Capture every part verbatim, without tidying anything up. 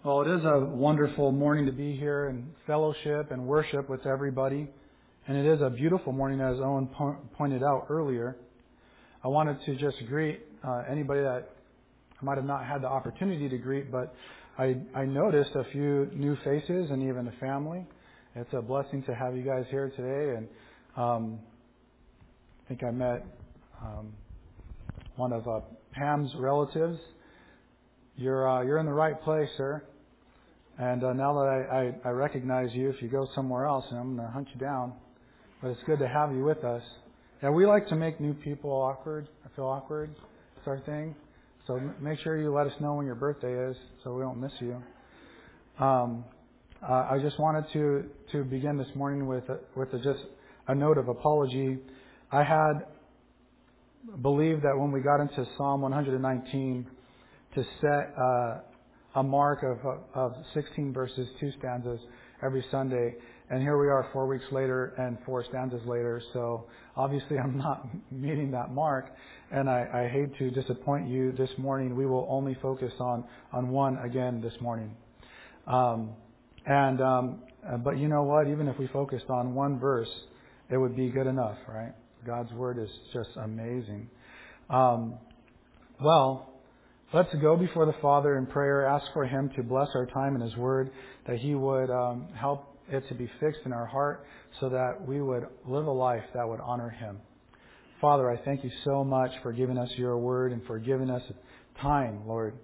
Well, it is a wonderful morning to be here and fellowship and worship with everybody. And it is a beautiful morning, as Owen po- pointed out earlier. I wanted to just greet uh, anybody that I might have not had the opportunity to greet, but I, I noticed a few new faces and even a family. It's a blessing to have you guys here today. And um, I think I met um, one of uh, Pam's relatives. You're uh, you're in the right place, sir. And uh, now that I, I, I recognize you, if you go somewhere else, and I'm going to hunt you down. But it's good to have you with us. Yeah, we like to make new people awkward. I feel awkward. It's our thing. So m- make sure you let us know when your birthday is, so we don't miss you. Um, uh, I just wanted to to begin this morning with a, with a, just a note of apology. I had believed that when we got into Psalm one nineteen, to set uh, a mark of, of sixteen verses, two stanzas every Sunday. And here we are four weeks later and four stanzas later. So obviously I'm not meeting that mark. And I, I hate to disappoint you this morning. We will only focus on, on one again this morning. Um, and um, But you know what? Even if we focused on one verse, it would be good enough, right? God's Word is just amazing. Um, well, Let's go before the Father in prayer, ask for Him to bless our time in His Word, that He would um, help it to be fixed in our heart so that we would live a life that would honor Him. Father, I thank You so much for giving us Your Word and for giving us time, Lord,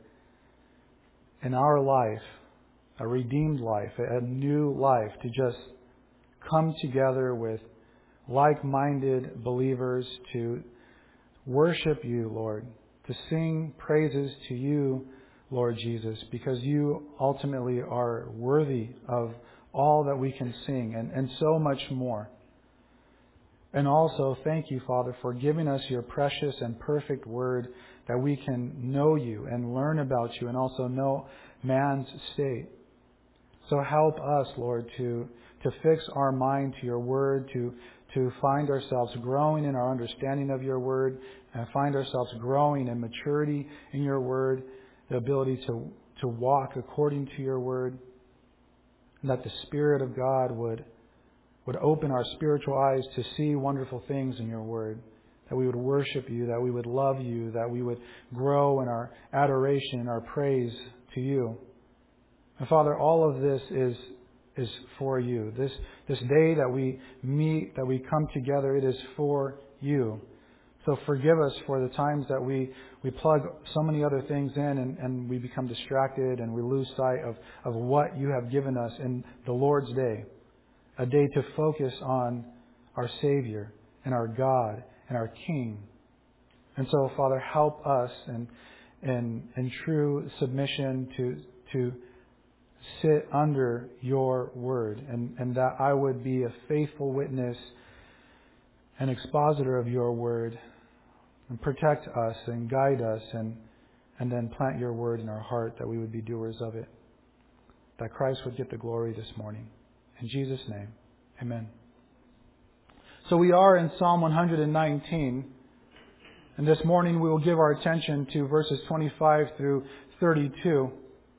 in our life, a redeemed life, a new life, to just come together with like-minded believers to worship You, Lord, to sing praises to You, Lord Jesus, because You ultimately are worthy of all that we can sing and, and so much more. And also, thank You, Father, for giving us Your precious and perfect Word that we can know You and learn about You and also know man's state. So help us, Lord, to, to fix our mind to Your Word, to to find ourselves growing in our understanding of Your Word, and find ourselves growing in maturity in Your Word, the ability to, to walk according to Your Word, and that the Spirit of God would, would open our spiritual eyes to see wonderful things in Your Word, that we would worship You, that we would love You, that we would grow in our adoration and our praise to You. And Father, all of this is is for You. This this day that we meet, that we come together, it is for You. So forgive us for the times that we, we plug so many other things in and, and we become distracted and we lose sight of, of what You have given us in the Lord's day. A day to focus on our Savior and our God and our King. And so, Father, help us in, in, in true submission to to sit under Your Word, and, and that I would be a faithful witness and expositor of Your Word, and protect us and guide us, and, and then plant Your Word in our heart, that we would be doers of it, that Christ would get the glory this morning. In Jesus' name, amen. So we are in Psalm one nineteen, and this morning we will give our attention to verses twenty-five through thirty-two.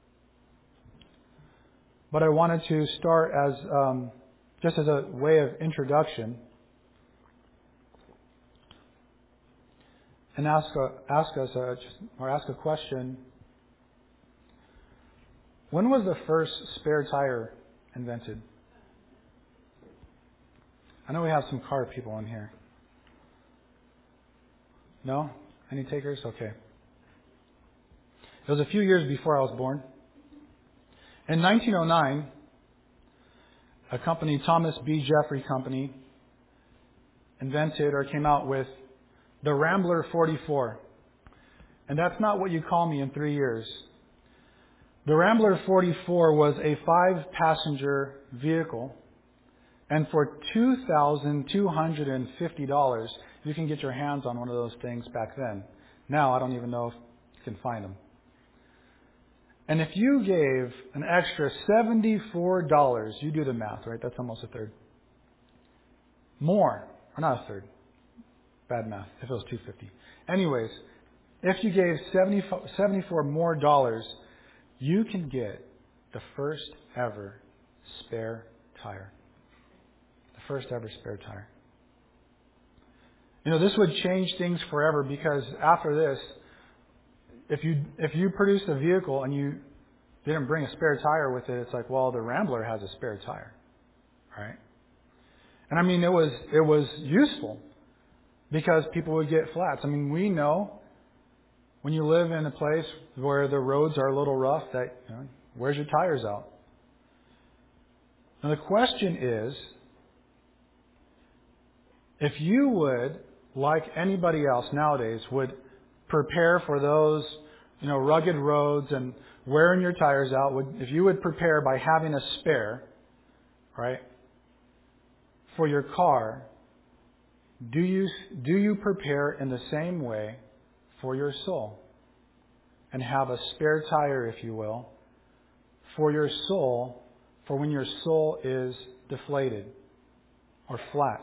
But I wanted to start as um, just as a way of introduction and ask a, ask us a, or ask a question. When was the first spare tire invented? I know we have some car people in here. No? Any takers? Okay. It was a few years before I was born. In nineteen oh nine, a company, Thomas B. Jeffrey Company, invented or came out with the Rambler forty-four. And that's not what you call me in three years. The Rambler forty-four was a five-passenger vehicle. And for two thousand two hundred fifty dollars, you can get your hands on one of those things back then. Now, I don't even know if you can find them. And if you gave an extra seventy-four dollars, you do the math, right? That's almost a third. More, or not a third. Bad math, if it was two hundred fifty dollars. Anyways, if you gave seventy, seventy-four more dollars, you can get The first ever spare tire. The first ever spare tire. You know, this would change things forever, because after this, if you if you produced a vehicle and you didn't bring a spare tire with it, it's like, well, the Rambler has a spare tire, right? And I mean, it was it was useful because people would get flats. I mean, we know when you live in a place where the roads are a little rough, that, you know, where's your tires out? Now the question is, if you would, like anybody else nowadays, would prepare for those, you know, rugged roads and wearing your tires out, would, if you would prepare by having a spare, right, for your car, do you do you prepare in the same way for your soul? And have a spare tire, if you will, for your soul, for when your soul is deflated or flat.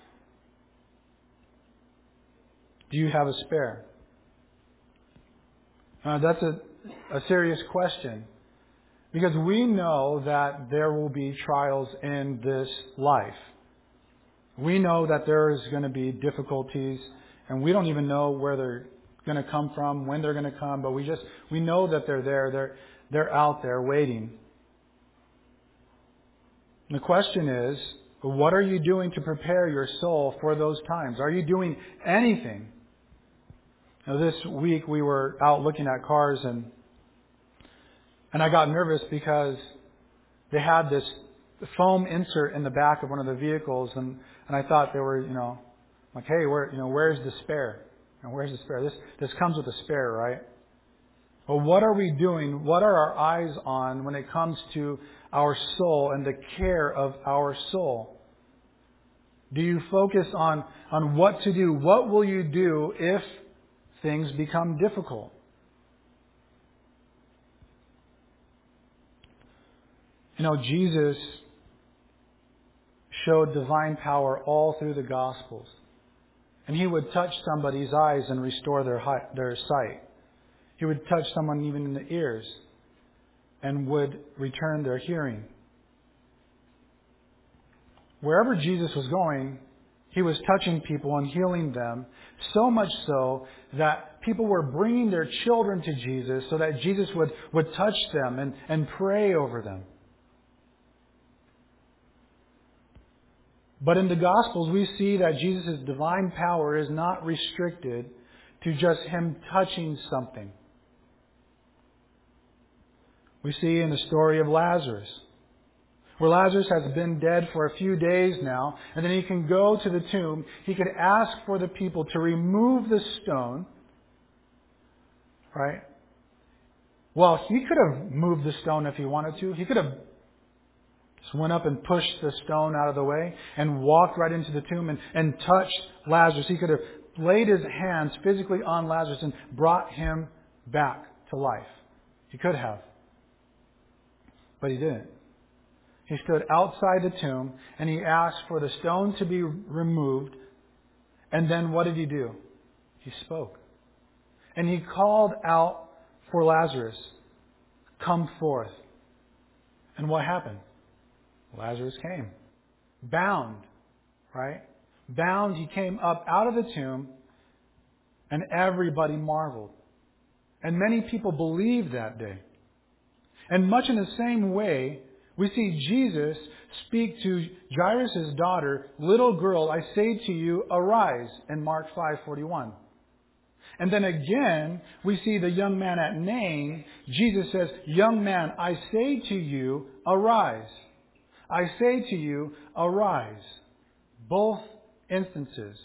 Do you have a spare? Uh, that's a, a serious question, because we know that there will be trials in this life. We know that there is going to be difficulties, and we don't even know where they're going to come from, when they're going to come, but we just we know that they're there. They're they're out there waiting. And the question is, what are you doing to prepare your soul for those times? Are you doing anything? Now, this week we were out looking at cars, and and I got nervous because they had this foam insert in the back of one of the vehicles, and, and I thought they were, you know, like, hey, where you know, where's the spare? And where's the spare? This this comes with a spare, right? But what are we doing? What are our eyes on when it comes to our soul and the care of our soul? Do you focus on, on what to do? What will you do if things become difficult? You know, Jesus showed divine power all through the Gospels. And He would touch somebody's eyes and restore their their sight. He would touch someone even in the ears and would return their hearing. Wherever Jesus was going, He was touching people and healing them, so much so that people were bringing their children to Jesus so that Jesus would, would touch them and, and pray over them. But in the Gospels, we see that Jesus' divine power is not restricted to just Him touching something. We see in the story of Lazarus, where Lazarus has been dead for a few days now, and then he can go to the tomb. He could ask for the people to remove the stone, right? Well, he could have moved the stone if he wanted to. He could have just went up and pushed the stone out of the way and walked right into the tomb and, and touched Lazarus. He could have laid his hands physically on Lazarus and brought him back to life. He could have. But He didn't. He stood outside the tomb and He asked for the stone to be removed. And then what did He do? He spoke. And He called out for Lazarus, "Come forth." And what happened? Lazarus came. Bound, right? Bound, he came up out of the tomb, and everybody marveled. And many people believed that day. And much in the same way, we see Jesus speak to Jairus' daughter, "Little girl, I say to you, arise," in Mark five forty-one. And then again, we see the young man at Nain. Jesus says, "Young man, I say to you, arise." I say to you, arise. Both instances.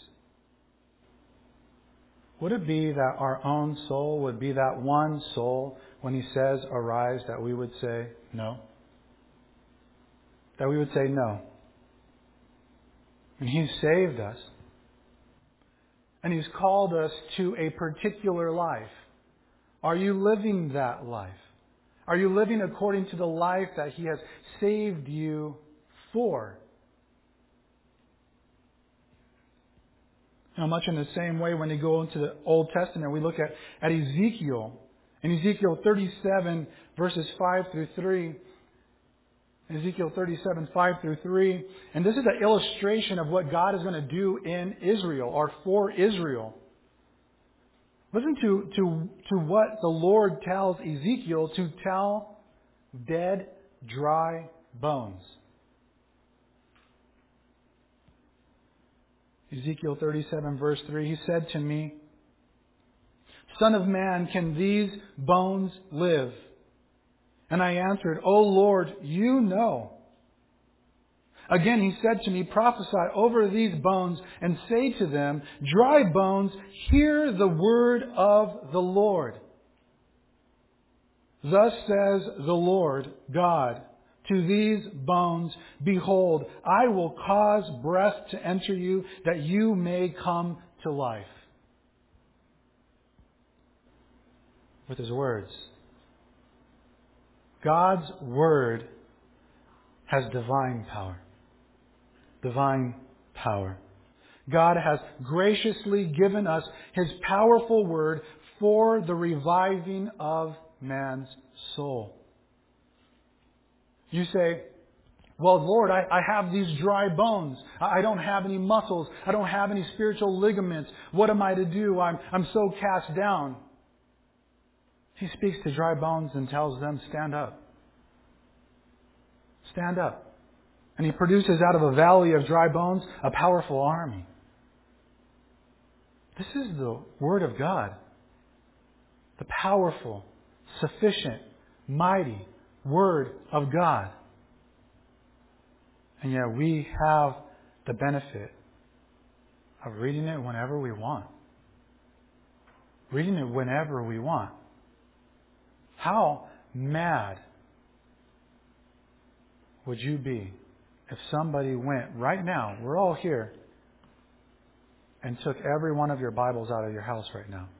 Would it be that our own soul would be that one soul when He says arise that we would say no? That we would say no. And He's saved us. And He's called us to a particular life. Are you living that life? Are you living according to the life that He has saved you for? Now, much in the same way, when you go into the Old Testament, we look at, at Ezekiel. In Ezekiel thirty-seven, verses five through three, Ezekiel thirty-seven, five through three. And this is an illustration of what God is going to do in Israel, or for Israel. Listen to, to, to what the Lord tells Ezekiel to tell dead, dry bones. Ezekiel thirty-seven, verse three, He said to me, Son of man, can these bones live? And I answered, O Lord, you know. Again He said to me, Prophesy over these bones and say to them, Dry bones, hear the word of the Lord. Thus says the Lord God to these bones, Behold, I will cause breath to enter you, that you may come to life. With His words. God's Word has divine power. Divine power. God has graciously given us His powerful Word for the reviving of man's soul. You say, well, Lord, I, I have these dry bones. I don't have any muscles. I don't have any spiritual ligaments. What am I to do? I'm, I'm so cast down. He speaks to dry bones and tells them, stand up. Stand up. And He produces out of a valley of dry bones a powerful army. This is the Word of God. The powerful, sufficient, mighty Word of God. And yet we have the benefit of reading it whenever we want. Reading it whenever we want. How mad would you be if somebody went right now, we're all here, and took every one of your Bibles out of your house right now?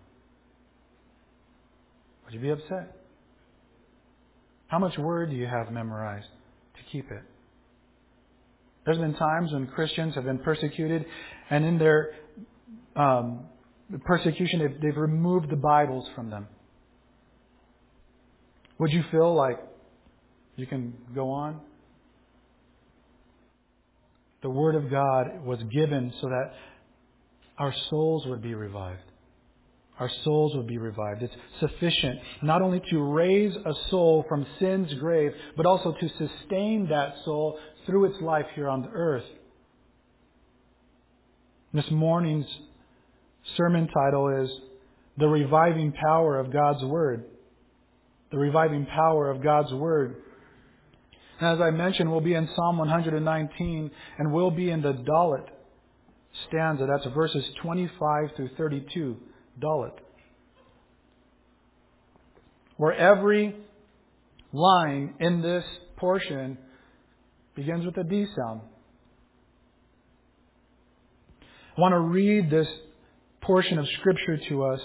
Would you be upset? How much Word do you have memorized to keep it? There's been times when Christians have been persecuted, and in their um, persecution, they've, they've removed the Bibles from them. Would you feel like you can go on? The Word of God was given so that our souls would be revived. Our souls would be revived. It's sufficient not only to raise a soul from sin's grave, but also to sustain that soul through its life here on the earth. This morning's sermon title is The Reviving Power of God's Word. The reviving power of God's Word. And as I mentioned, we'll be in Psalm one nineteen, and we'll be in the Dalet stanza. That's verses twenty-five through thirty-two. Dalet. Where every line in this portion begins with a D sound. I want to read this portion of Scripture to us.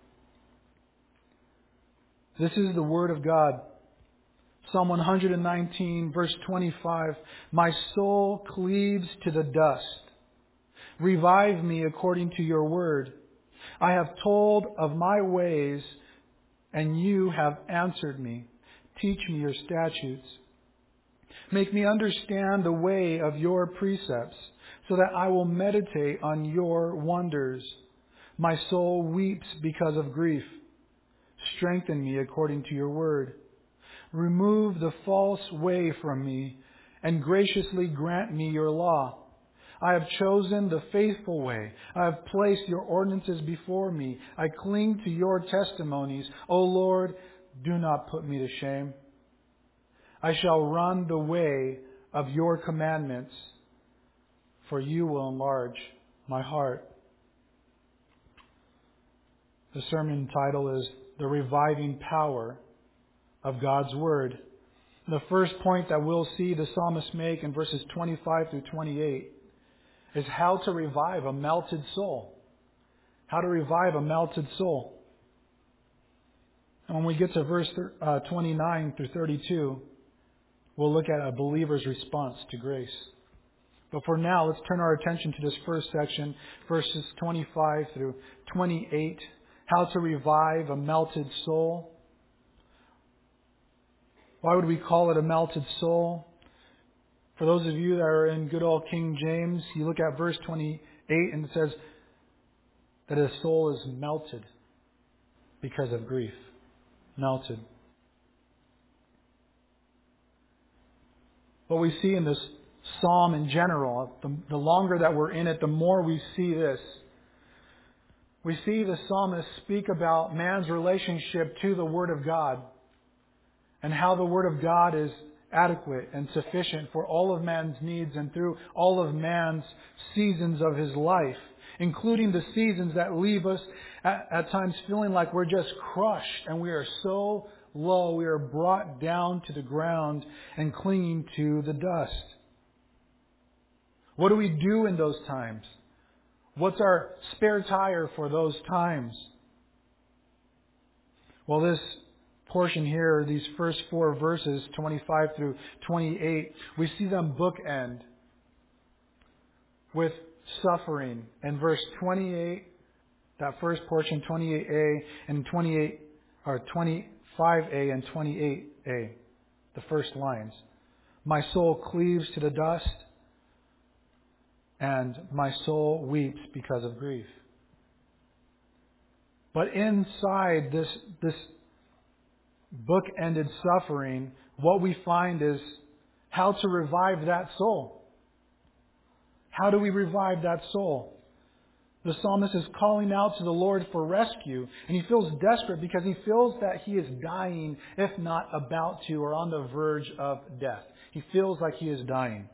This is the Word of God. Psalm one nineteen, verse twenty-five. My soul cleaves to the dust. Revive me according to your word. I have told of my ways, and you have answered me. Teach me your statutes. Make me understand the way of your precepts, so that I will meditate on your wonders. My soul weeps because of grief. Strengthen me according to your word. Remove the false way from me, and graciously grant me your law. I have chosen the faithful way. I have placed your ordinances before me. I cling to your testimonies. O Lord, do not put me to shame. I shall run the way of your commandments, for you will enlarge my heart. The sermon title is The Reviving Power of God's Word. The first point that we'll see the psalmist make in verses twenty-five through twenty-eight is how to revive a melted soul. How to revive a melted soul. And when we get to verse uh, twenty-nine through thirty-two, we'll look at a believer's response to grace. But for now, let's turn our attention to this first section, verses twenty-five through twenty-eight. How to revive a melted soul. Why would we call it a melted soul? For those of you that are in good old King James, you look at verse twenty-eight and it says that his soul is melted because of grief. Melted. What we see in this psalm in general, the, the longer that we're in it, the more we see this. We see the psalmist speak about man's relationship to the Word of God and how the Word of God is adequate and sufficient for all of man's needs and through all of man's seasons of his life, including the seasons that leave us at, at times feeling like we're just crushed and we are so low, we are brought down to the ground and clinging to the dust. What do we do in those times? What's our spare tire for those times? Well, this portion here, these first four verses, twenty-five through twenty-eight, we see them bookend with suffering. In verse twenty-eight, that first portion, twenty-eight a, and twenty-eight or twenty-five a and twenty-eight a, the first lines. My soul cleaves to the dust, and my soul weeps because of grief. But inside this this book-ended suffering, what we find is how to revive that soul. How do we revive that soul? The psalmist is calling out to the Lord for rescue, and he feels desperate because he feels that he is dying, if not about to, or on the verge of death. He feels like he is dying.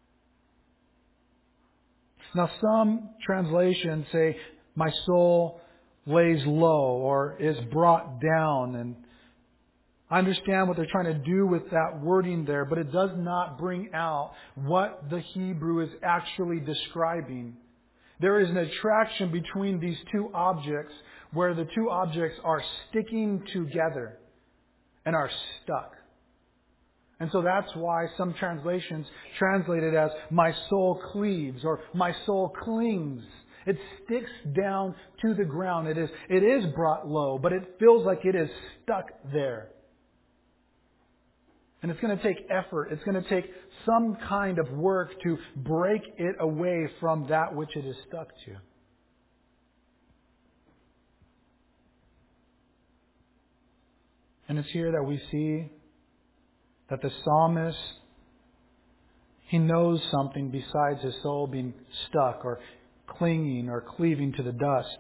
Now, some translations say, my soul lays low or is brought down. And I understand what they're trying to do with that wording there, but it does not bring out what the Hebrew is actually describing. There is an attraction between these two objects where the two objects are sticking together and are stuck. And so that's why some translations translate it as my soul cleaves or my soul clings. It sticks down to the ground. It is, it is brought low, but it feels like it is stuck there. And it's going to take effort. It's going to take some kind of work to break it away from that which it is stuck to. And it's here that we see that the psalmist, he knows something besides his soul being stuck or clinging or cleaving to the dust.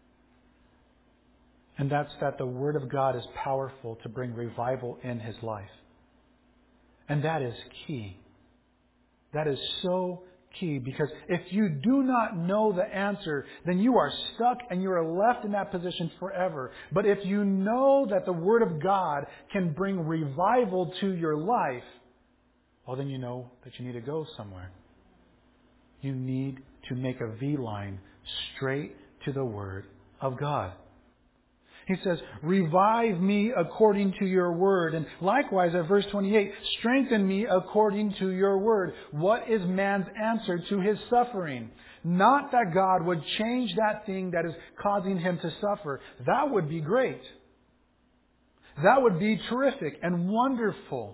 And that's that the Word of God is powerful to bring revival in his life. And that is key. That is so key, because if you do not know the answer, then you are stuck and you are left in that position forever. But if you know that the Word of God can bring revival to your life, well, then you know that you need to go somewhere. You need to make a V line straight to the Word of God. He says, revive me according to your word. And likewise at verse twenty-eight, strengthen me according to your word. What is man's answer to his suffering? Not that God would change that thing that is causing him to suffer. That would be great. That would be terrific and wonderful.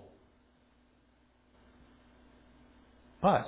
But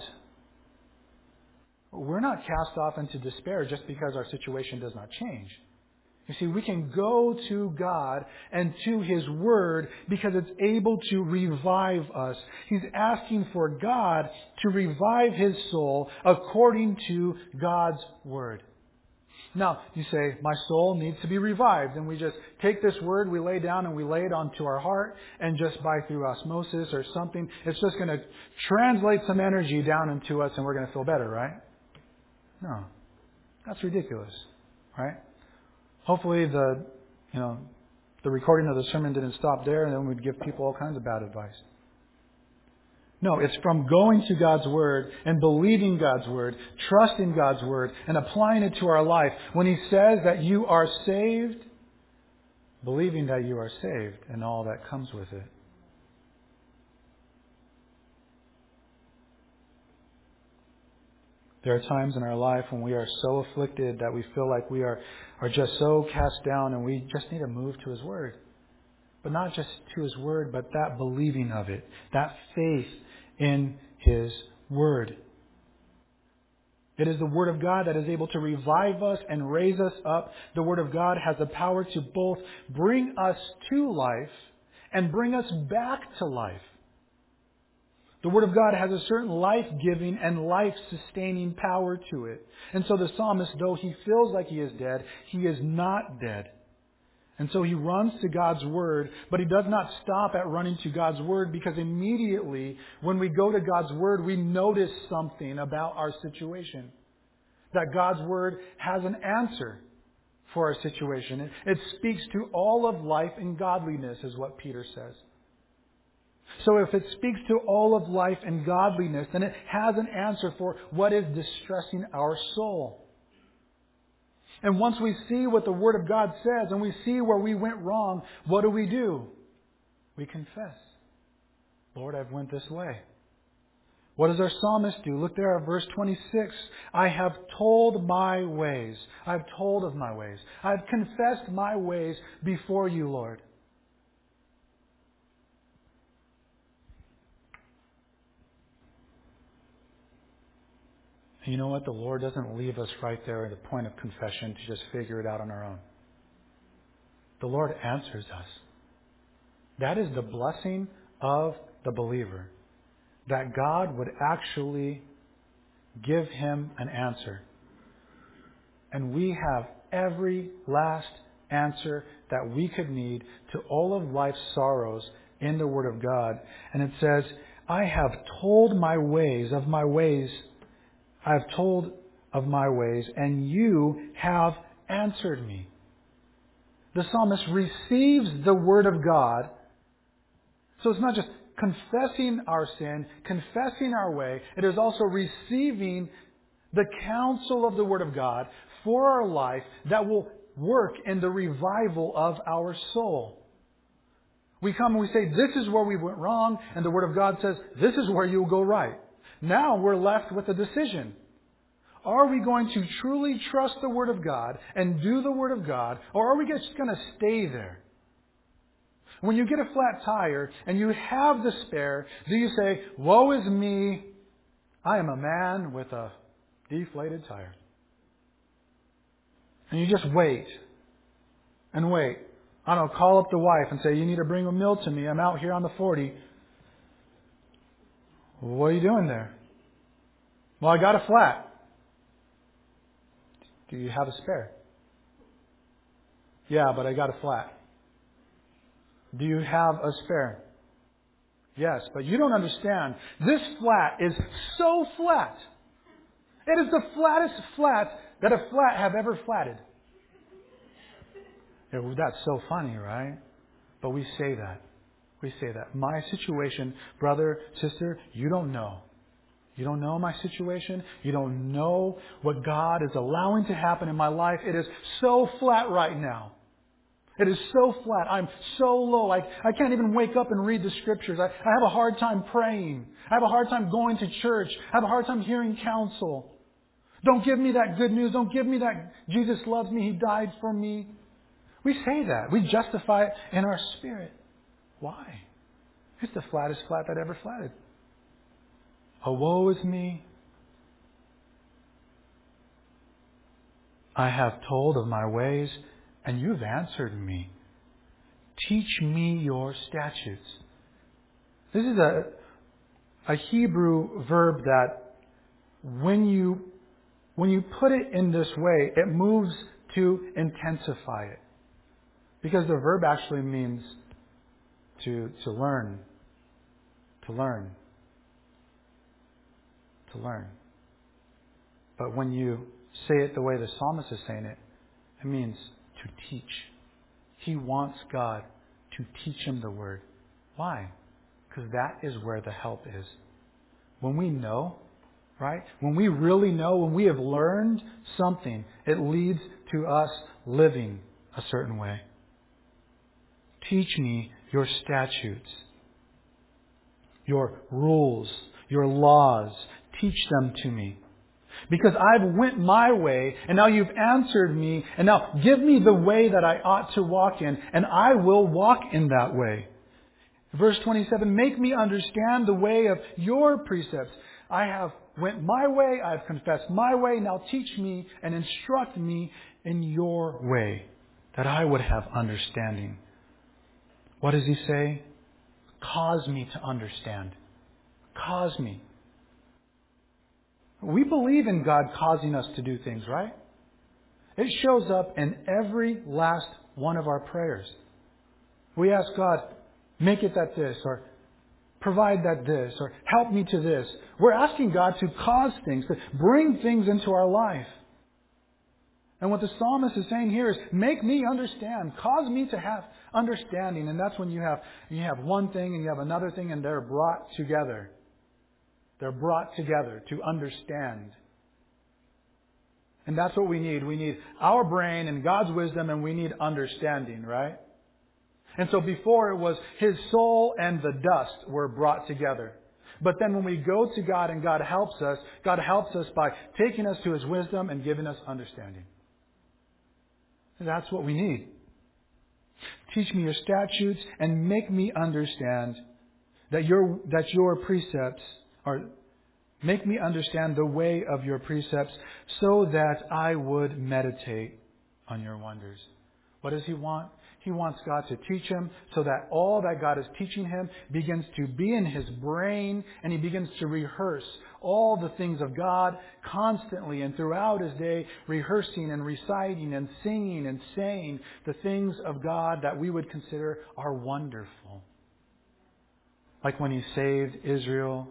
we're not cast off into despair just because our situation does not change. You see, we can go to God and to His Word because it's able to revive us. He's asking for God to revive his soul according to God's Word. Now, you say, my soul needs to be revived. And we just take this word, we lay down and we lay it onto our heart, and just by through osmosis or something, it's just going to translate some energy down into us and we're going to feel better, right? No. That's ridiculous, right? Hopefully the, you know, the recording of the sermon didn't stop there and then we'd give people all kinds of bad advice. No, it's from going to God's Word and believing God's Word, trusting God's Word, and applying it to our life. When He says that you are saved, believing that you are saved and all that comes with it. There are times in our life when we are so afflicted that we feel like we are, are just so cast down and we just need to move to His Word. But not just to His Word, but that believing of it, that faith in His Word. It is the Word of God that is able to revive us and raise us up. The Word of God has the power to both bring us to life and bring us back to life. The Word of God has a certain life-giving and life-sustaining power to it. And so the psalmist, though he feels like he is dead, he is not dead. And so he runs to God's Word, but he does not stop at running to God's Word, because immediately when we go to God's Word, we notice something about our situation. That God's Word has an answer for our situation. It, it speaks to all of life and godliness, is what Peter says. So if it speaks to all of life and godliness, then it has an answer for what is distressing our soul. And once we see what the Word of God says and we see where we went wrong, what do we do? We confess. Lord, I've went this way. What does our psalmist do? Look there at verse twenty-six. I have told my ways. I've told of my ways. I've confessed my ways before you, Lord. You know what? The Lord doesn't leave us right there at the point of confession to just figure it out on our own. The Lord answers us. That is the blessing of the believer. That God would actually give him an answer. And we have every last answer that we could need to all of life's sorrows in the Word of God. And it says, I have told my ways of my ways I have told of my ways, and you have answered me. The psalmist receives the Word of God. So it's not just confessing our sin, confessing our way. It is also receiving the counsel of the Word of God for our life that will work in the revival of our soul. We come and we say, this is where we went wrong, and the Word of God says, this is where you'll go right. Now we're left with a decision. Are we going to truly trust the Word of God and do the Word of God, or are we just going to stay there? When you get a flat tire and you have the spare, do you say, woe is me, I am a man with a deflated tire? And you just wait and wait. I don't know, call up the wife and say, you need to bring a meal to me. I'm out here on the forty. What are you doing there? Well, I got a flat. Do you have a spare? Yeah, but I got a flat. Do you have a spare? Yes, but you don't understand. This flat is so flat. It is the flattest flat that a flat have ever flatted. Yeah, well, that's so funny, right? But we say that. We say that. My situation, brother, sister, you don't know. You don't know my situation. You don't know what God is allowing to happen in my life. It is so flat right now. It is so flat. I'm so low. I, I can't even wake up and read the Scriptures. I, I have a hard time praying. I have a hard time going to church. I have a hard time hearing counsel. Don't give me that good news. Don't give me that Jesus loves me. He died for me. We say that. We justify it in our spirit. Why? It's the flattest flat that ever flatted. Oh, woe is me. I have told of my ways, and you've answered me. Teach me your statutes. This is a, a Hebrew verb that when you, when you put it in this way, it moves to intensify it. Because the verb actually means to, to learn. To learn. To learn. But when you say it the way the psalmist is saying it, it means to teach. He wants God to teach him the Word. Why? Because that is where the help is. When we know, right? When we really know, when we have learned something, it leads to us living a certain way. Teach me your statutes, your rules, your laws. Teach them to me. Because I've went my way, and now you've answered me, and now give me the way that I ought to walk in, and I will walk in that way. Verse twenty-seven, make me understand the way of your precepts. I have went my way, I have confessed my way. Now teach me and instruct me in your way, that I would have understanding. What does he say? Cause me to understand. Cause me. We believe in God causing us to do things, right? It shows up in every last one of our prayers. We ask God, make it that this, or provide that this, or help me to this. We're asking God to cause things, to bring things into our life. And what the psalmist is saying here is, make me understand. Cause me to have understanding. And that's when you have, you have one thing and you have another thing and they're brought together. They're brought together to understand. And that's what we need. We need our brain and God's wisdom, and we need understanding, right? And so before it was His soul and the dust were brought together. But then when we go to God and God helps us, God helps us by taking us to His wisdom and giving us understanding. And that's what we need. Teach me your statutes and make me understand that your, that your precepts are, make me understand the way of your precepts so that I would meditate on your wonders. What does He want? He wants God to teach him so that all that God is teaching him begins to be in his brain, and he begins to rehearse all the things of God constantly and throughout his day, rehearsing and reciting and singing and saying the things of God that we would consider are wonderful. Like when He saved Israel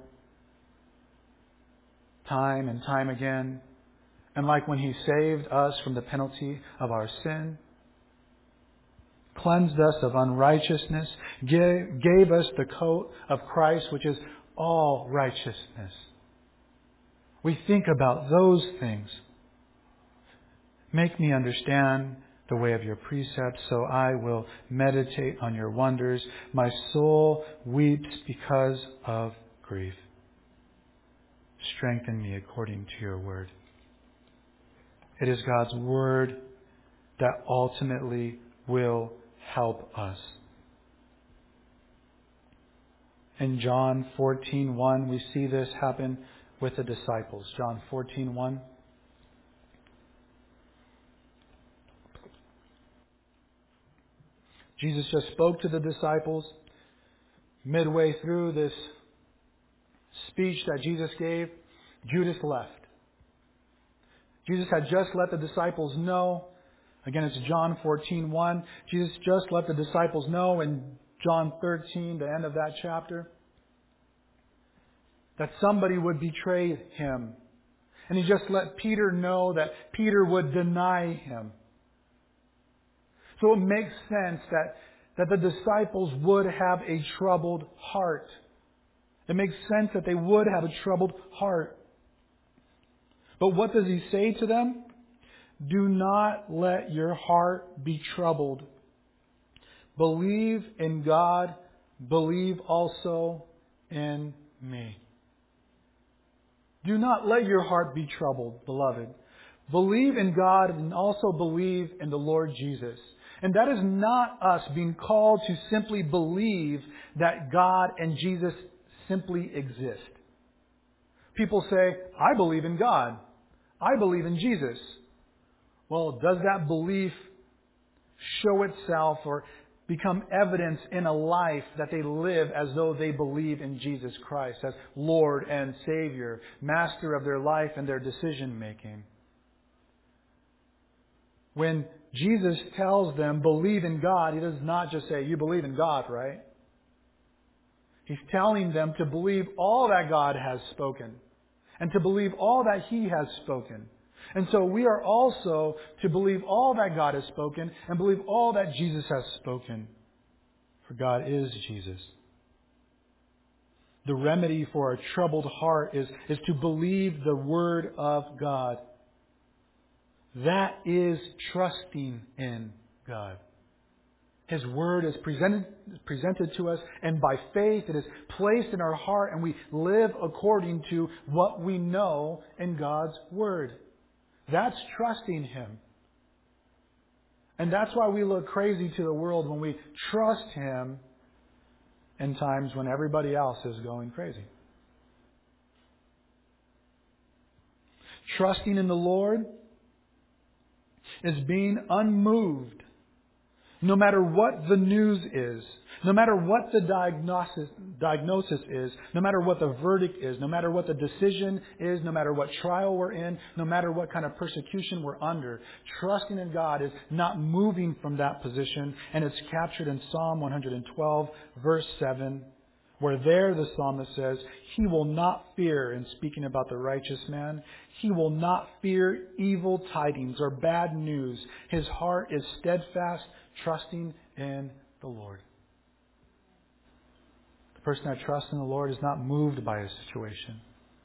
time and time again, and like when He saved us from the penalty of our sin, cleansed us of unrighteousness, gave, gave us the coat of Christ, which is all righteousness. We think about those things. Make me understand the way of your precepts, so I will meditate on your wonders. My soul weeps because of grief. Strengthen me according to your word. It is God's word that ultimately will help us. In John fourteen one, we see this happen with the disciples. John fourteen one. Jesus just spoke to the disciples. Midway through this speech that Jesus gave, Judas left. Jesus had just let the disciples know. Again, it's John fourteen one. Jesus just let the disciples know in John thirteen, the end of that chapter, that somebody would betray Him. And He just let Peter know that Peter would deny Him. So it makes sense that, that the disciples would have a troubled heart. It makes sense that they would have a troubled heart. But what does He say to them? Do not let your heart be troubled. Believe in God. Believe also in me. Do not let your heart be troubled, beloved. Believe in God and also believe in the Lord Jesus. And that is not us being called to simply believe that God and Jesus simply exist. People say, I believe in God. I believe in Jesus. Well, does that belief show itself or become evidence in a life that they live as though they believe in Jesus Christ as Lord and Savior, Master of their life and their decision making? When Jesus tells them, believe in God, He does not just say, you believe in God, right? He's telling them to believe all that God has spoken and to believe all that He has spoken. And so we are also to believe all that God has spoken and believe all that Jesus has spoken. For God is Jesus. The remedy for a troubled heart is, is to believe the Word of God. That is trusting in God. His Word is presented, presented to us, and by faith it is placed in our heart, and we live according to what we know in God's Word. That's trusting Him. And that's why we look crazy to the world when we trust Him in times when everybody else is going crazy. Trusting in the Lord is being unmoved no matter what the news is, no matter what the diagnosis, diagnosis is, no matter what the verdict is, no matter what the decision is, no matter what trial we're in, no matter what kind of persecution we're under. Trusting in God is not moving from that position, and it's captured in Psalm one twelve, verse seven, where there the psalmist says, He will not fear, in speaking about the righteous man, He will not fear evil tidings or bad news. His heart is steadfast, trusting in the Lord. The person that trusts in the Lord is not moved by his situation.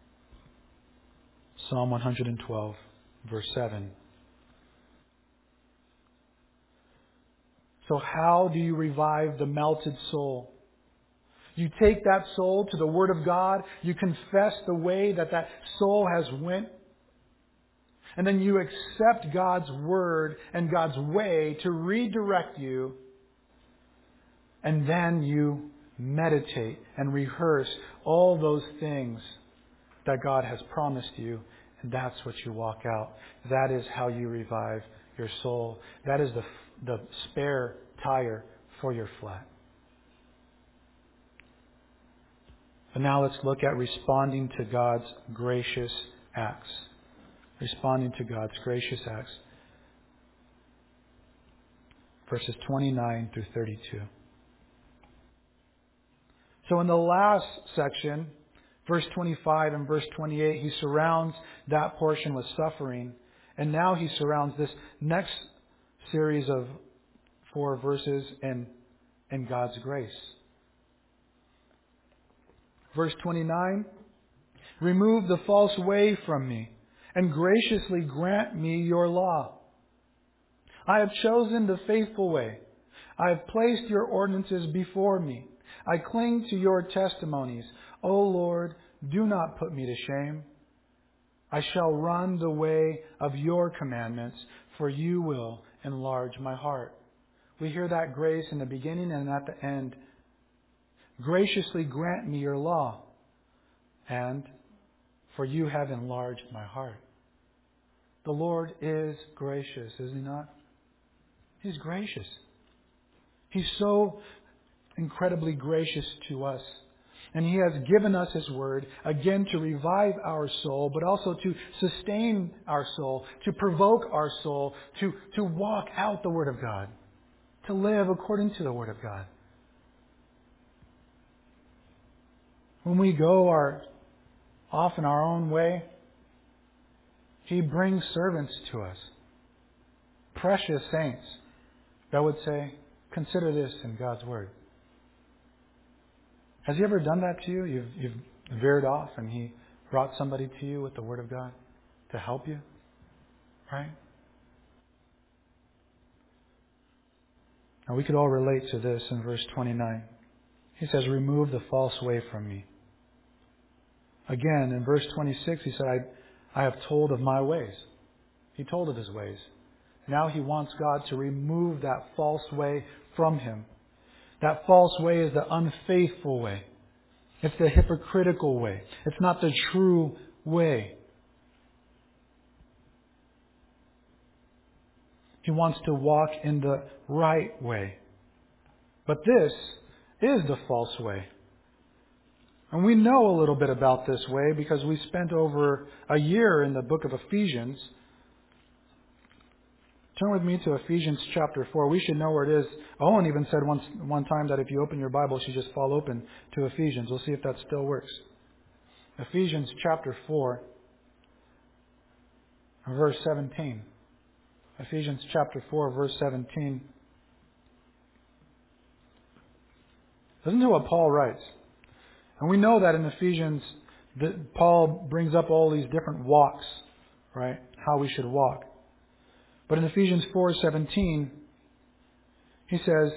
Psalm one twelve, verse seven. So how do you revive the melted soul? You take that soul to the Word of God. You confess the way that that soul has went. And then you accept God's Word and God's way to redirect you. And then you meditate and rehearse all those things that God has promised you. And that's what you walk out. That is how you revive your soul. That is the, the spare tire for your flat. But now let's look at responding to God's gracious acts. Responding to God's gracious acts. Verses twenty-nine through thirty-two. So in the last section, verse twenty-five and verse twenty-eight, he surrounds that portion with suffering. And now he surrounds this next series of four verses in, in God's grace. Verse twenty-nine, remove the false way from me and graciously grant me your law. I have chosen the faithful way. I have placed your ordinances before me. I cling to your testimonies. O Lord, do not put me to shame. I shall run the way of your commandments, for you will enlarge my heart. We hear that grace in the beginning and at the end. Graciously grant me your law, and for you have enlarged my heart. The Lord is gracious, is He not? He's gracious. He's so incredibly gracious to us. And He has given us His Word, again, to revive our soul, but also to sustain our soul, to provoke our soul, to, to walk out the Word of God, to live according to the Word of God. When we go our, off in our own way, He brings servants to us, precious saints, that would say, consider this in God's Word. Has He ever done that to you? You've, you've veered off and He brought somebody to you with the Word of God to help you? Right? Now we could all relate to this in verse twenty-nine. He says, remove the false way from me. Again, in verse twenty-six, He said, I, I have told of my ways. He told of His ways. Now He wants God to remove that false way from Him. That false way is the unfaithful way. It's the hypocritical way. It's not the true way. He wants to walk in the right way. But this is the false way. And we know a little bit about this way because we spent over a year in the book of Ephesians. Turn with me to Ephesians chapter four. We should know where it is. Owen even said once, one time that if you open your Bible, you should just fall open to Ephesians. We'll see if that still works. Ephesians chapter four, verse seventeen. Ephesians chapter four, verse seventeen. Listen to what Paul writes. And we know that in Ephesians, that Paul brings up all these different walks, right? How we should walk. But in Ephesians four seventeen, he says,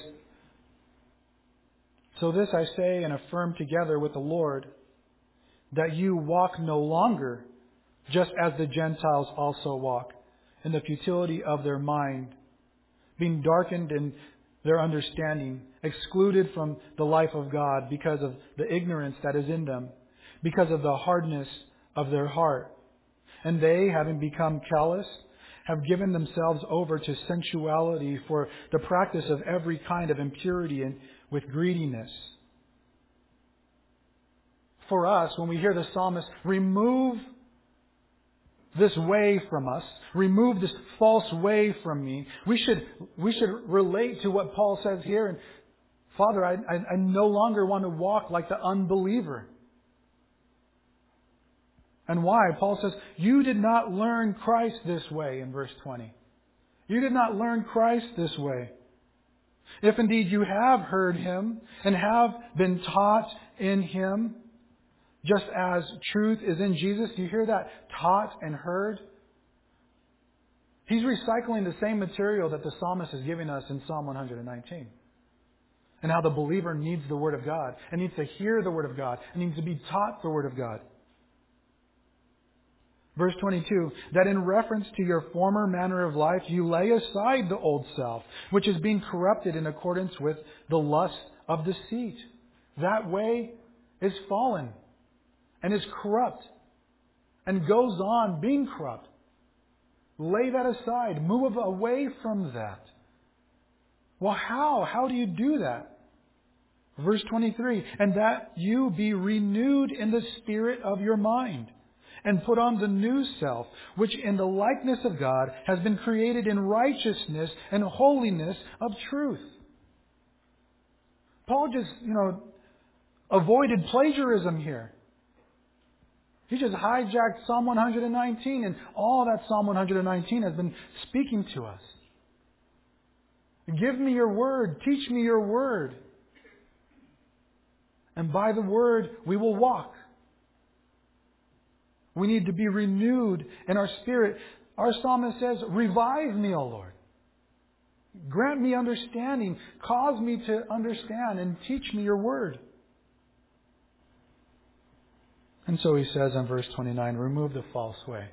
so this I say and affirm together with the Lord, that you walk no longer just as the Gentiles also walk, in the futility of their mind, being darkened in their understanding, excluded from the life of God because of the ignorance that is in them, because of the hardness of their heart. And they, having become callous, have given themselves over to sensuality for the practice of every kind of impurity and with greediness. For us, when we hear the psalmist, remove this way from us, remove this false way from me, we should we should relate to what Paul says here. And Father, I, I, I no longer want to walk like the unbeliever. And why? Paul says, you did not learn Christ this way in verse twenty. You did not learn Christ this way. If indeed you have heard Him and have been taught in Him, just as truth is in Jesus. Do you hear that? Taught and heard. He's recycling the same material that the psalmist is giving us in Psalm one nineteen. And how the believer needs the Word of God and needs to hear the Word of God and needs to be taught the Word of God. Verse twenty-two, that in reference to your former manner of life, you lay aside the old self, which is being corrupted in accordance with the lust of deceit. That way is fallen and is corrupt and goes on being corrupt. Lay that aside. Move away from that. Well, how? How do you do that? Verse twenty-three, and that you be renewed in the spirit of your mind, and put on the new self, which in the likeness of God has been created in righteousness and holiness of truth. Paul just, you know, avoided plagiarism here. He just hijacked Psalm one nineteen, and all that Psalm one nineteen has been speaking to us. Give me your word. Teach me your word. And by the word, we will walk. We need to be renewed in our spirit. Our psalmist says, revive me, O Lord. Grant me understanding. Cause me to understand and teach me your word. And so he says in verse twenty-nine, remove the false way.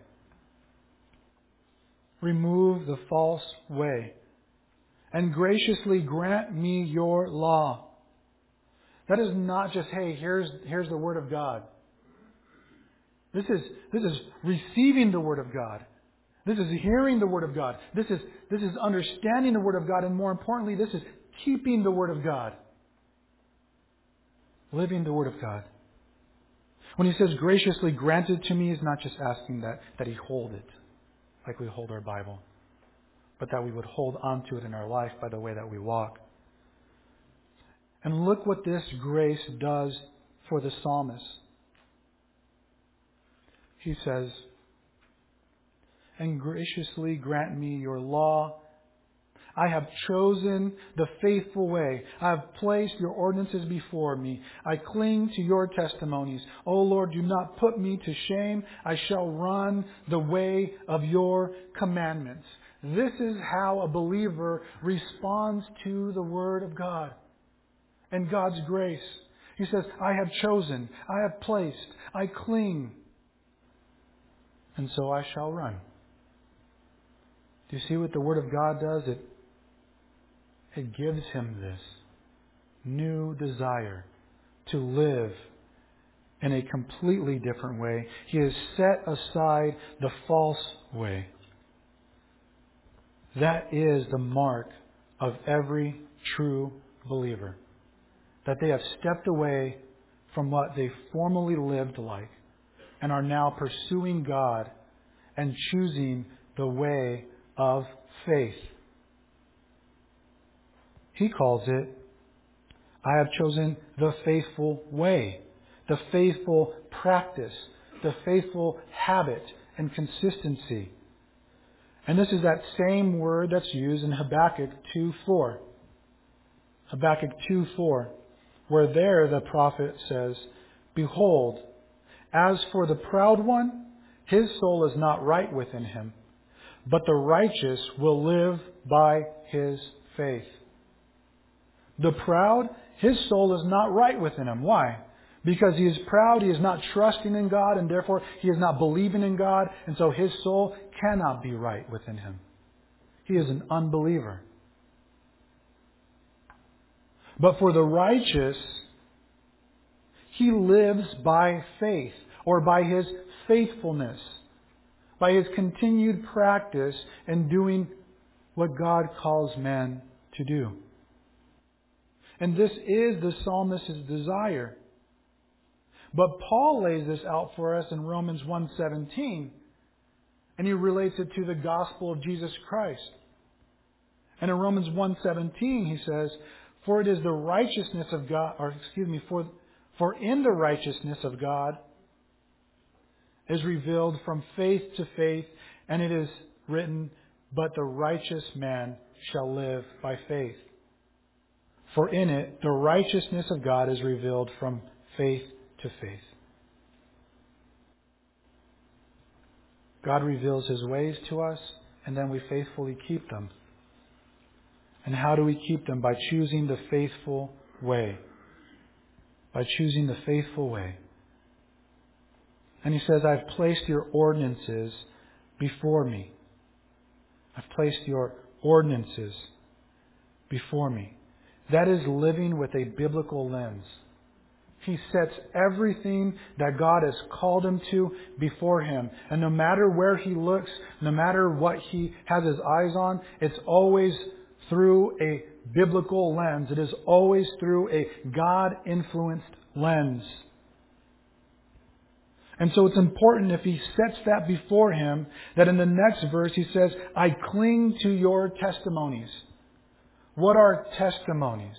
Remove the false way. And graciously grant me your law. That is not just, hey, here's, here's the word of God. This is, this is receiving the Word of God. This is hearing the Word of God. This is, this is understanding the Word of God. And more importantly, this is keeping the Word of God. Living the Word of God. When he says graciously granted to me, he's not just asking that, that he hold it like we hold our Bible, but that we would hold on to it in our life by the way that we walk. And look what this grace does for the psalmist. He says, and graciously grant me your law. I have chosen the faithful way. I have placed your ordinances before me. I cling to your testimonies. O Lord, do not put me to shame. I shall run the way of your commandments. This is how a believer responds to the Word of God and God's grace. He says, I have chosen. I have placed. I cling. And so I shall run. Do you see what the Word of God does? It, it gives him this new desire to live in a completely different way. He has set aside the false way. That is the mark of every true believer. That they have stepped away from what they formerly lived like and are now pursuing God and choosing the way of faith. He calls it, I have chosen the faithful way, the faithful practice, the faithful habit and consistency. And this is that same word that's used in Habakkuk two four. Habakkuk two four, where there the prophet says, behold, as for the proud one, his soul is not right within him, but the righteous will live by his faith. The proud, his soul is not right within him. Why? Because he is proud, he is not trusting in God, and therefore he is not believing in God, and so his soul cannot be right within him. He is an unbeliever. But for the righteous, he lives by faith, or by his faithfulness, by his continued practice in doing what God calls man to do. And this is the psalmist's desire. But Paul lays this out for us in Romans one seventeen, and he relates it to the gospel of Jesus Christ. And in Romans one seventeen he says, "For it is the righteousness of God," or excuse me, for for in the righteousness of God is revealed from faith to faith, and it is written, but the righteous man shall live by faith. For in it the righteousness of God is revealed from faith to faith. God reveals His ways to us, and then we faithfully keep them. And how do we keep them? By choosing the faithful way. By choosing the faithful way. And He says, I've placed your ordinances before me. I've placed your ordinances before me. That is living with a biblical lens. He sets everything that God has called him to before him. And no matter where he looks, no matter what he has his eyes on, it's always through a biblical lens. It is always through a God-influenced lens. And so it's important, if he sets that before him, that in the next verse he says, I cling to your testimonies. What are testimonies?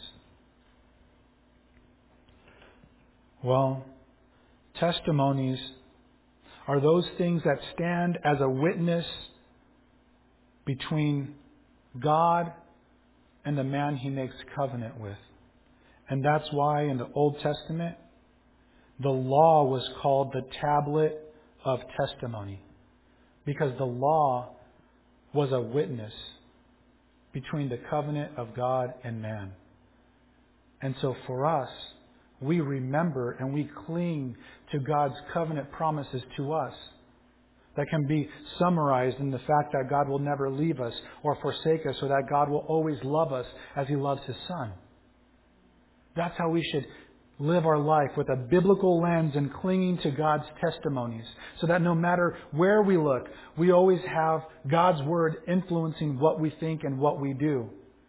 Well, testimonies are those things that stand as a witness between God and the man He makes covenant with. And that's why in the Old Testament, the law was called the tablet of testimony. Because the law was a witness between the covenant of God and man. And so for us, we remember and we cling to God's covenant promises to us. That can be summarized in the fact that God will never leave us or forsake us, or that God will always love us as He loves His Son. That's how we should live our life, with a biblical lens and clinging to God's testimonies, so that no matter where we look, we always have God's Word influencing what we think and what we do.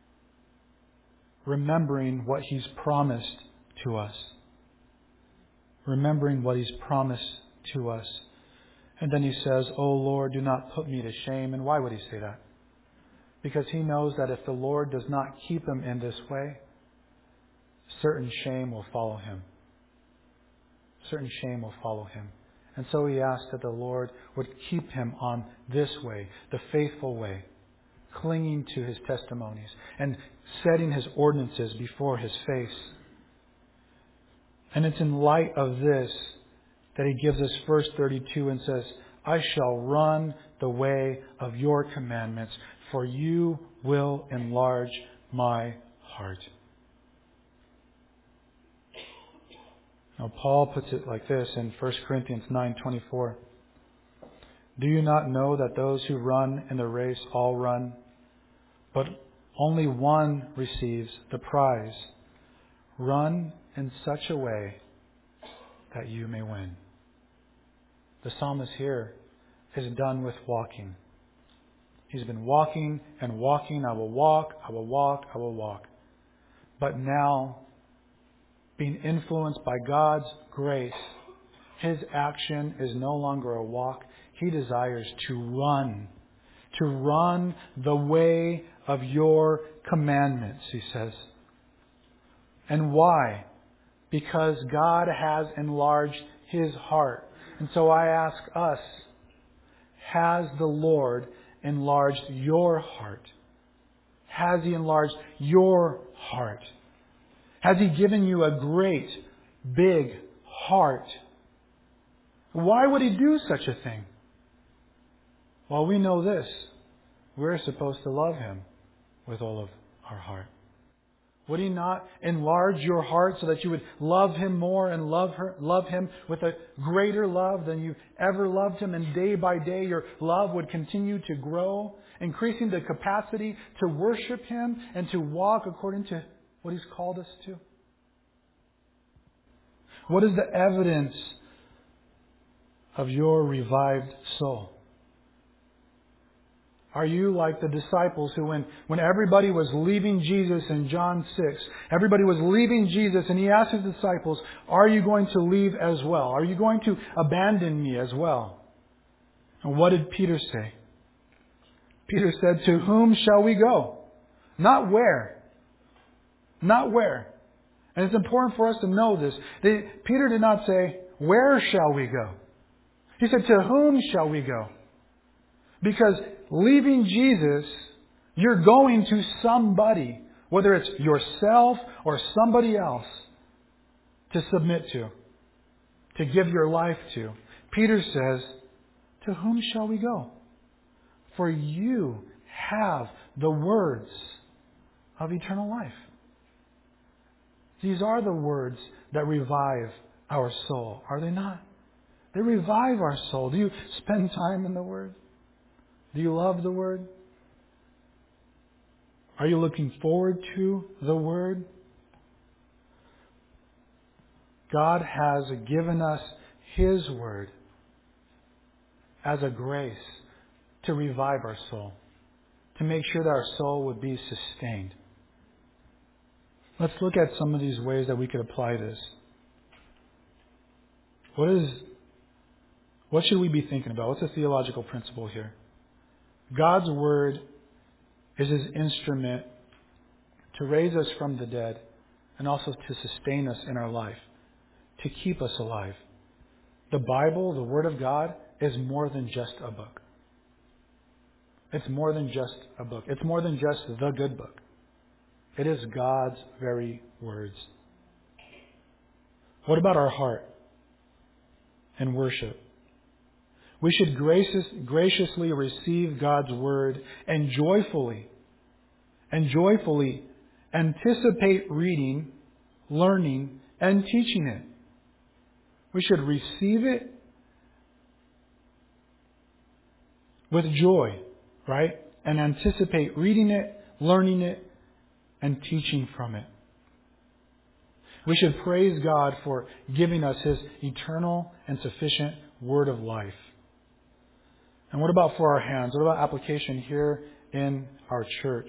Remembering what He's promised to us. Remembering what He's promised to us. And then he says, O Lord, do not put me to shame. And why would he say that? Because he knows that if the Lord does not keep him in this way, certain shame will follow him. Certain shame will follow him. And so he asks that the Lord would keep him on this way, the faithful way, clinging to His testimonies and setting His ordinances before His face. And it's in light of this that he gives us verse thirty-two and says, I shall run the way of your commandments, for you will enlarge my heart. Now Paul puts it like this in First Corinthians nine twenty-four. Do you not know that those who run in the race all run, but only one receives the prize? Run in such a way that you may win. The psalmist here is done with walking. He's been walking and walking. I will walk, I will walk, I will walk. But now, being influenced by God's grace, his action is no longer a walk. He desires to run. To run the way of your commandments, he says. And why? Because God has enlarged his heart. And so I ask us, has the Lord enlarged your heart? Has He enlarged your heart? Has He given you a great, big heart? Why would He do such a thing? Well, we know this. We're supposed to love Him with all of our heart. Would He not enlarge your heart so that you would love Him more and love her, love Him with a greater love than you ever loved Him? And day by day your love would continue to grow, increasing the capacity to worship Him and to walk according to what He's called us to? What is the evidence of your revived soul? Are you like the disciples who, when, when everybody was leaving Jesus in John six, everybody was leaving Jesus and He asked His disciples, are you going to leave as well? Are you going to abandon me as well? And what did Peter say? Peter said, to whom shall we go? Not where. Not where. And it's important for us to know this. They, Peter did not say, where shall we go? He said, to whom shall we go? Because leaving Jesus, you're going to somebody, whether it's yourself or somebody else, to submit to, to give your life to. Peter says, to whom shall we go? For you have the words of eternal life. These are the words that revive our soul, are they not? They revive our soul. Do you spend time in the Word? Do you love the Word? Are you looking forward to the Word? God has given us His Word as a grace to revive our soul, to make sure that our soul would be sustained. Let's look at some of these ways that we could apply this. What is, what should we be thinking about? What's the theological principle here? God's Word is His instrument to raise us from the dead and also to sustain us in our life, to keep us alive. The Bible, the Word of God, is more than just a book. It's more than just a book. It's more than just the good book. It is God's very words. What about our heart and worship? We should gracious, graciously receive God's Word and joyfully, and joyfully anticipate reading, learning, and teaching it. We should receive it with joy, right? And anticipate reading it, learning it, and teaching from it. We should praise God for giving us His eternal and sufficient Word of life. And what about for our hands? What about application here in our church?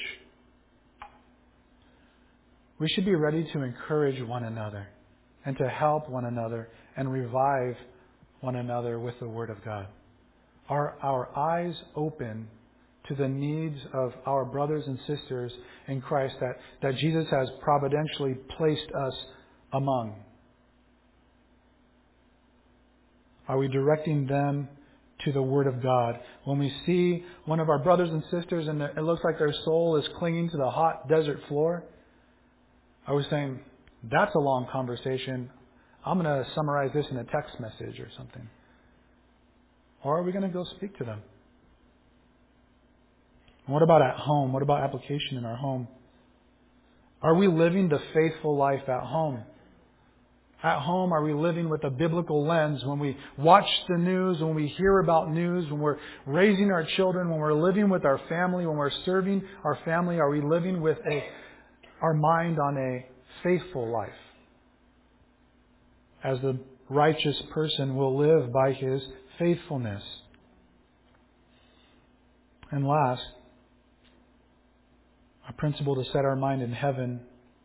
We should be ready to encourage one another and to help one another and revive one another with the Word of God. Are our eyes open to the needs of our brothers and sisters in Christ that, that Jesus has providentially placed us among? Are we directing them to the Word of God? When we see one of our brothers and sisters and it looks like their soul is clinging to the hot desert floor, are we saying, that's a long conversation, I'm going to summarize this in a text message or something? Or are we going to go speak to them? What about at home? What about application in our home? Are we living the faithful life at home? At home, are we living with a biblical lens when we watch the news, when we hear about news, when we're raising our children, when we're living with our family, when we're serving our family? Are we living with a, our mind on a faithful life? As the righteous person will live by his faithfulness. And last, a principle to set our mind in heaven.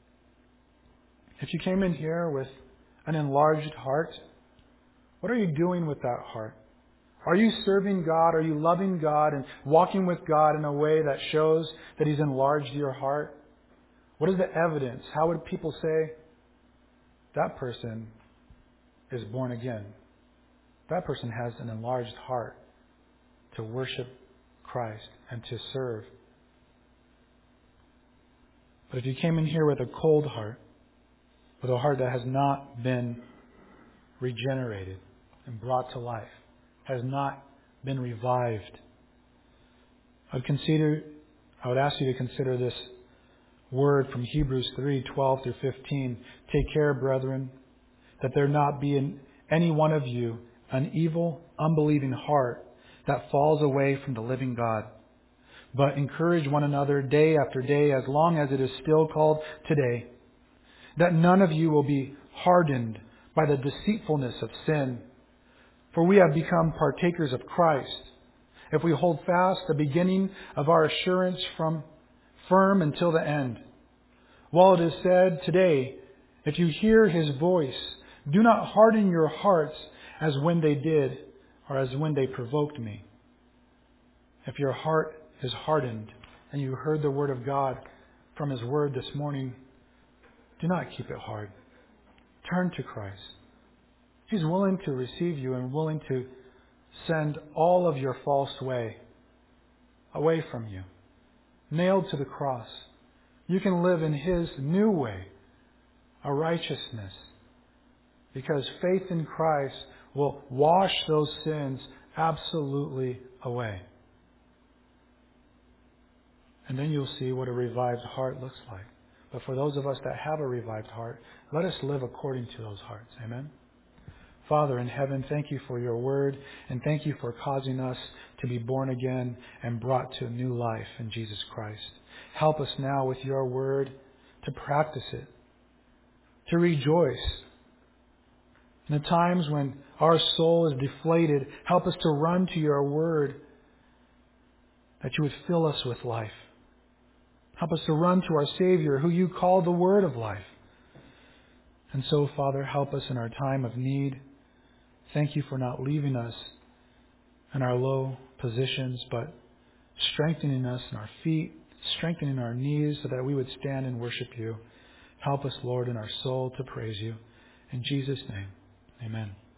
If you came in here with an enlarged heart, what are you doing with that heart? Are you serving God? Are you loving God and walking with God in a way that shows that He's enlarged your heart? What is the evidence? How would people say, that person is born again? That person has an enlarged heart to worship Christ and to serve. But if you came in here with a cold heart, with a heart that has not been regenerated and brought to life, has not been revived, I would consider, I would ask you to consider this word from Hebrews three, twelve through fifteen. Take care, brethren, that there not be in any one of you an evil, unbelieving heart that falls away from the living God. But encourage one another day after day, as long as it is still called today, that none of you will be hardened by the deceitfulness of sin. For we have become partakers of Christ, if we hold fast the beginning of our assurance from firm until the end. While it is said today, if you hear His voice, do not harden your hearts as when they did, or as when they provoked me. If your heart is hardened, and you heard the word of God from His word this morning, do not keep it hard. Turn to Christ. He's willing to receive you and willing to send all of your false way away from you, nailed to the cross. You can live in His new way, a righteousness, because faith in Christ will wash those sins absolutely away. And then you'll see what a revived heart looks like. But for those of us that have a revived heart, let us live according to those hearts. Amen? Father in heaven, thank you for your word, and thank you for causing us to be born again and brought to a new life in Jesus Christ. Help us now with your word to practice it, to rejoice. In the times when our soul is deflated, help us to run to your word, that you would fill us with life. Help us to run to our Savior, who you call the Word of life. And so, Father, help us in our time of need. Thank you for not leaving us in our low positions, but strengthening us in our feet, strengthening our knees so that we would stand and worship you. Help us, Lord, in our soul to praise you. In Jesus' name, amen.